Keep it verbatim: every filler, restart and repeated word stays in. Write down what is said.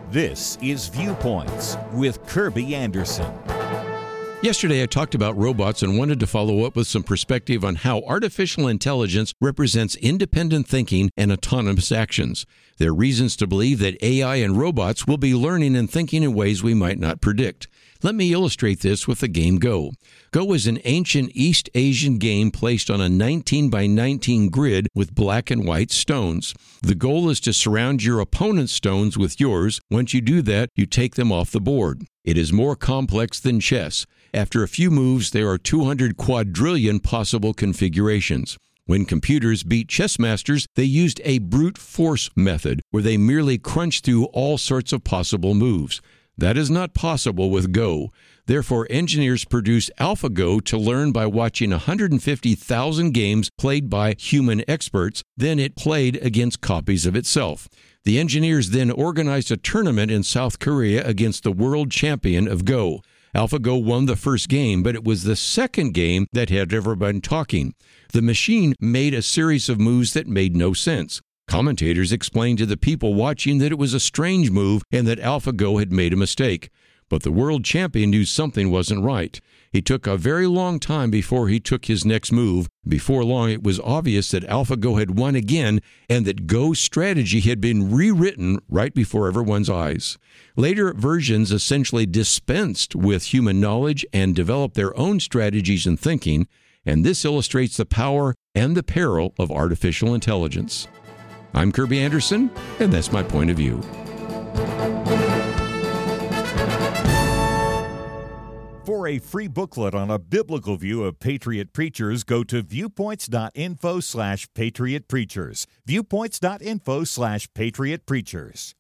This is Viewpoints with Kirby Anderson. Yesterday, I talked about robots and wanted to follow up with some perspective on how artificial intelligence represents independent thinking and autonomous actions. There are reasons to believe that A I and robots will be learning and thinking in ways we might not predict. Let me illustrate this with the game Go. Go is an ancient East Asian game placed on a nineteen by nineteen grid with black and white stones. The goal is to surround your opponent's stones with yours. Once you do that, you take them off the board. It is more complex than chess. After a few moves, there are two hundred quadrillion possible configurations. When computers beat chess masters, they used a brute force method, where they merely crunched through all sorts of possible moves. That is not possible with Go. Therefore, engineers produced AlphaGo to learn by watching one hundred fifty thousand games played by human experts. Then it played against copies of itself. The engineers then organized a tournament in South Korea against the world champion of Go. AlphaGo won the first game, but it was the second game that had ever been talking. The machine made a series of moves that made no sense. Commentators explained to the people watching that it was a strange move and that AlphaGo had made a mistake. But the world champion knew something wasn't right. It took a very long time before he took his next move. Before long, it was obvious that AlphaGo had won again and that Go's strategy had been rewritten right before everyone's eyes. Later versions essentially dispensed with human knowledge and developed their own strategies and thinking, and this illustrates the power and the peril of artificial intelligence. I'm Kirby Anderson, and that's my point of view. For a free booklet on a biblical view of Patriot Preachers, go to viewpoints.info slash Patriot Preachers. Viewpoints.info slash Patriot Preachers.